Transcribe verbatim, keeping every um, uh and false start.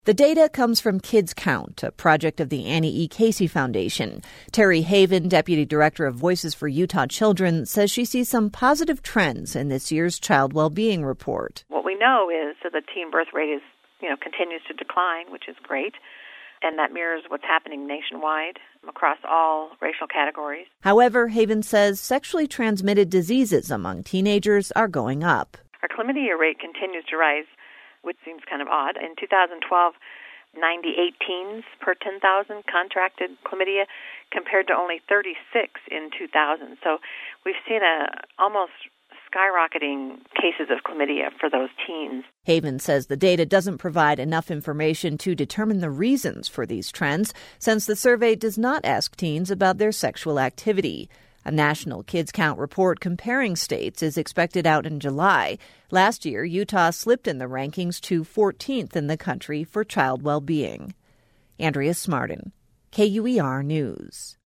The data comes from Kids Count, a project of the Annie E. Casey Foundation. Terry Haven, Deputy Director of Voices for Utah Children, says she sees some positive trends in this year's Child Wellbeing Report. What we know is that the teen birth rate is, you know, continues to decline, which is great, and that mirrors what's happening nationwide across all racial categories. However, Haven says sexually transmitted diseases among teenagers are going up. Our chlamydia rate continues to rise, which seems kind of odd. In two thousand twelve, ninety-eight teens per ten thousand contracted chlamydia compared to only thirty-six in two thousand. So we've seen a almost skyrocketing cases of chlamydia for those teens. Haven says the data doesn't provide enough information to determine the reasons for these trends, since the survey does not ask teens about their sexual activity. A national Kids Count report comparing states is expected out in July. Last year, Utah slipped in the rankings to fourteenth in the country for child well-being. Andrea Smartin, K U E R News.